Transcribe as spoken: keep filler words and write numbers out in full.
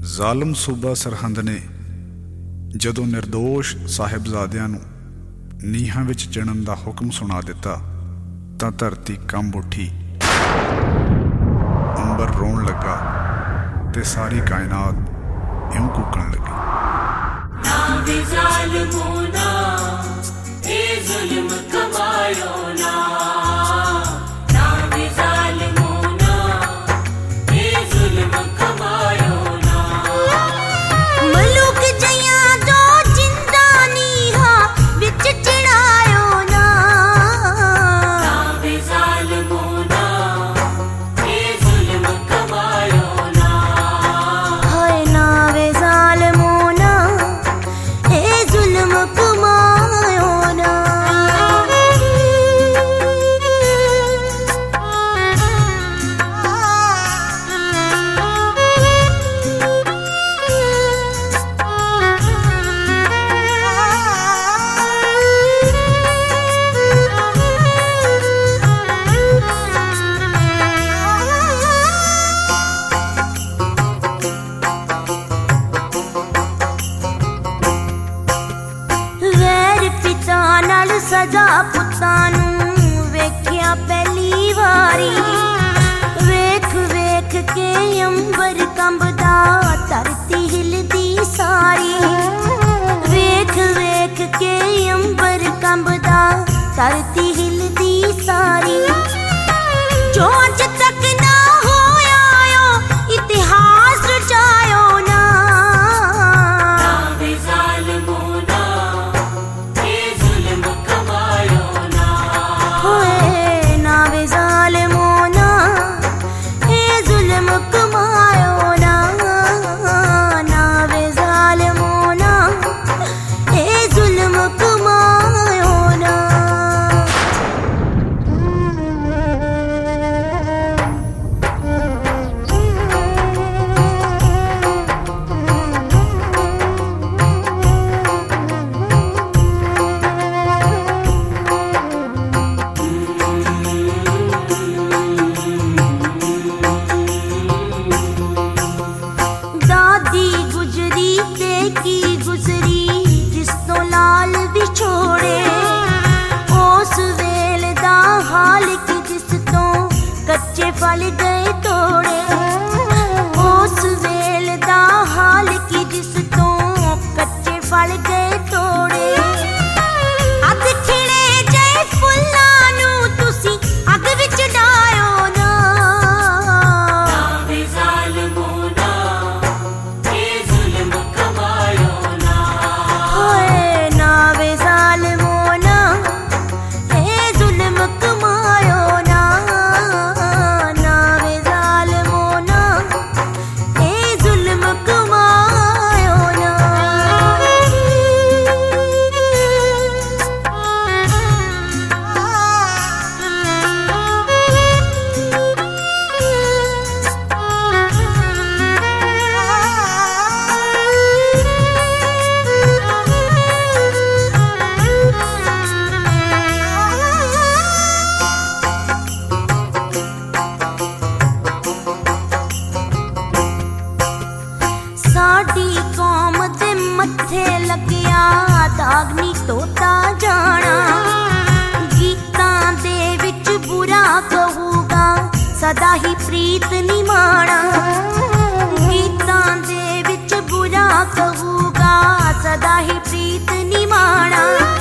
ਜ਼ਾਲਮ ਸੂਬਾ ਸਰਹੰਦ ਨੇ ਜਦੋਂ ਨਿਰਦੋਸ਼ ਸਾਹਿਬਜ਼ਾਦਿਆਂ ਨੂੰ ਨੀਹਾਂ ਵਿੱਚ ਚਿਣਨ ਦਾ ਹੁਕਮ ਸੁਣਾ ਦਿੱਤਾ ਤਾਂ ਧਰਤੀ ਕੰਬ ਉੱਠੀ, ਅੰਬਰ ਰੋਣ ਲੱਗਾ ਤੇ ਸਾਰੀ ਕਾਇਨਾਤ ਇਉਂ ਕੂਕਣ ਲੱਗੀ। ਨਾ ਵੀ ਜ਼ਾਲਿਮੋ ਨਾ ਇਹ ਜ਼ੁਲਮ ਕਮਾਇਓ ਨਾ, ਨਾ ਵੀ ਜ਼ਾਲਿਮੋ ਨਾ ਇਹ ਜ਼ੁਲਮ ਕਮਾਇਓ ਨਾ। ਮਲੂਕ ਜਈਆਂ ਦੋ ਜਿੰਦਾ ਨੀਹਾਂ ਵਿੱਚ ਚਿਣਾਇਓ ਨਾ, ਨਾ ਵੀ ਜ਼ਾਲਿਮੋ ਨਾ ਇਹ ਜ਼ੁਲਮ ਕਮਾਇਓ ਨਾ। ਹਾਏ ਨਾ ਵੇ ਜ਼ਾਲਿਮੋ ਨਾ ਇਹ ਜ਼ੁਲਮ ਕਮਾਇਓ ਨਾ। ਵੈਰ ਪਿਤਾ ਨਾਲ ਸਜ਼ਾ ਪੁੱਤਾਂ ਨੂੰ ਵੇਖਿਆ ਪਹਿਲੀ ਵਾਰੀ, ਵੇਖ ਵੇਖ ਕੇ ਅੰਬਰ ਕੰਬਦਾ ਧਰਤੀ ਹਿਲਦੀ ਸਾਰੀ, ਵੇਖ ਵੇਖ ਕੇ ਅੰਬਰ ਕੰਬਦਾ ਧਰਤੀ ਹਿਲਦੀ ਸਾਰੀ। ਜੋ ਅੱਜ ਤੱਕ ਨਾ ਹੋਇਆ ਓ ਇਤਿਹਾਸ ਰਚਾਇਓ ਨਾ, ਨਾ ਵੀ ਜ਼ਾਲਿਮੋ ਨਾ ਇਹ ਜ਼ੁਲਮ ਕਮਾਇਓ ਨਾ। ਹੋਏ ਨਾ ਵੇ ਜ਼ਾਲਿਮੋ ਨਾ ਇਹ ਜ਼ੁਲਮ ਕਮਾਇਓ ਨਾ, ਨਾ ਵੇ ਜ਼ਾਲਿਮੋ ਨਾ ਇਹ ਜ਼ੁਲਮ ਕਮਾਇਓ ਨਾ। ਦਾਦੀ ਗੁਜਰੀ ਤੇ ਕੀ ਗੁਜ਼ਰੀ ਜਿਸ ਤੋਂ ਲਾਲ ਵਿਛੋੜੇ, ਉਸ ਵੇਲੇ ਦਾ ਹਾਲ ਕਿ ਜਿਸ ਤੋਂ ਕੱਚੇ ਫਲ ਗਏ ਤੋੜੇ, ਉਸ ਵੇਲੇ ਦਾ ਹਾਲ ਕਿ ਜਿਸ ਤੋਂ ਕੱਚੇ ਫਲ ਗਏ ਤੋੜੇ। ਅੱਧ ਖਿੜੇ ਜਏ ਫੁੱਲਾਂ ਨੂੰ ਤੁਸੀਂ ਅੱਗ ਵਿੱਚ ਡਾਇਓ ਨਾ, ਨਾ ਵੀ ਜ਼ਾਲਿਮੋ ਨਾ ਇਹ ਜ਼ੁਲਮ ਕਮਾਇਓ ਨਾ। ਹੋਏ ਨਾ ਵੇ ਜ਼ਾਲਿਮੋ ਨਾ ਇਹ ਜ਼ੁਲਮ ਕਮਾਇਓ ਨਾ, ਨਾ ਵੇ ਜ਼ਾਲਿਮੋ ਨਾ ਇਹ ਜ਼ੁਲਮ ਕਮਾਇਓ ਨਾ। ਸਾਡੀ ਕੌਮ ਦੇ ਮੱਥੇ ਲੱਗਿਆ ਦਾਗ ਨੀ ਧੋਤਾ ਜਾਣਾ, ਗੀਤਾਂ ਦੇ ਵਿੱਚ ਬੁਰਾ ਕਹੂਗਾ ਸਦਾ ਹੀ ਪ੍ਰੀਤ ਨੀ ਮਾਣਾ, ਗੀਤਾਂ ਦੇ ਵਿੱਚ ਬੁਰਾ ਕਹੂਗਾ ਸਦਾ ਹੀ ਪ੍ਰੀਤ ਨੀ ਮਾਣਾ।